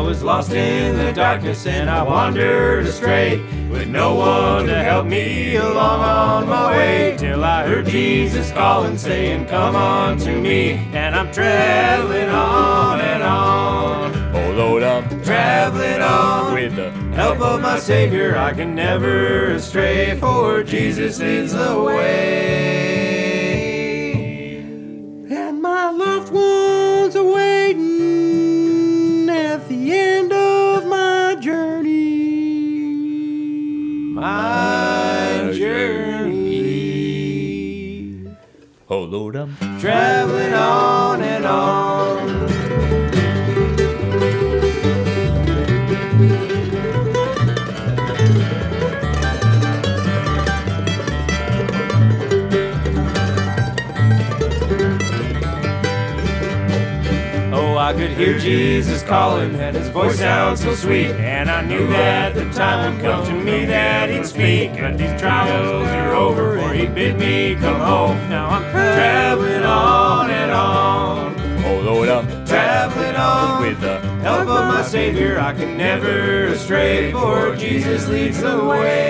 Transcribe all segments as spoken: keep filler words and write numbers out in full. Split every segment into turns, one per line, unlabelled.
was lost in the darkness and I wandered astray, with no one to help me along on my way, till I heard Jesus calling, saying, come on to me. And I'm traveling on and on.
Oh Lord, I'm
traveling on.
With the
help of my Savior, I can never stray, for Jesus leads the way.
And my loved ones are waiting at the end of my journey.
My journey.
Oh Lord, I'm
traveling on and on. I could hear Jesus calling, and his voice sounds so sweet, and I knew that the time would come to me that he'd speak. But these trials are over, for he bid me come home. Now I'm traveling on and on.
Oh Lord, I'm
traveling on.
With the
help of my Savior, I can never stray, for Jesus leads the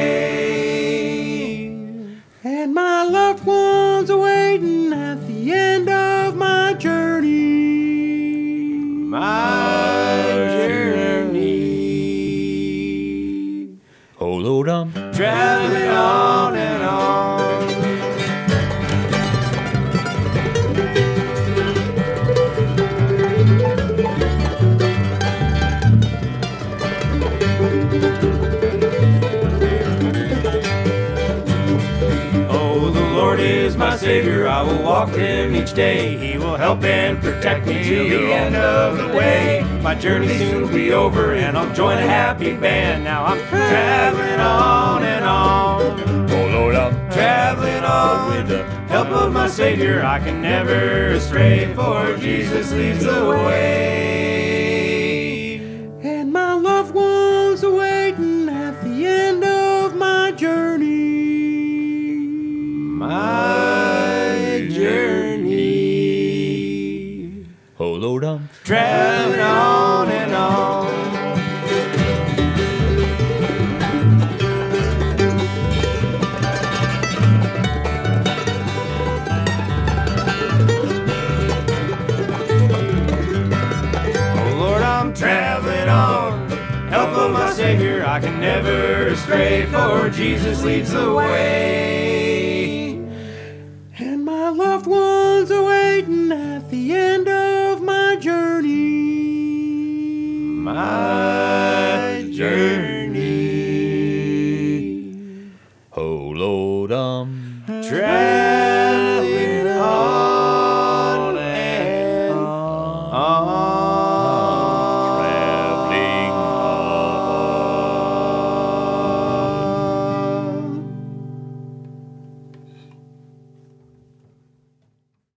way.
And my loved ones are waiting at the end of my journey.
My journey.
Oh Lord, I'm
traveling on and on. Oh, the Lord is my Savior, I will walk with him each day. He will help and protect me till the end of the way. My journey soon will be over and I'll join a happy band. Now I'm traveling on and on.
Oh Lord, I'm
traveling on.
With the
help of my Savior, I can never stray, for Jesus leads the way.
And my loved ones are waiting at the end of my journey.
My journey.
Oh Lord, I'm
traveling on and on. Oh Lord, I'm traveling on. Help of my Savior, I can never stray, for Jesus leads the way.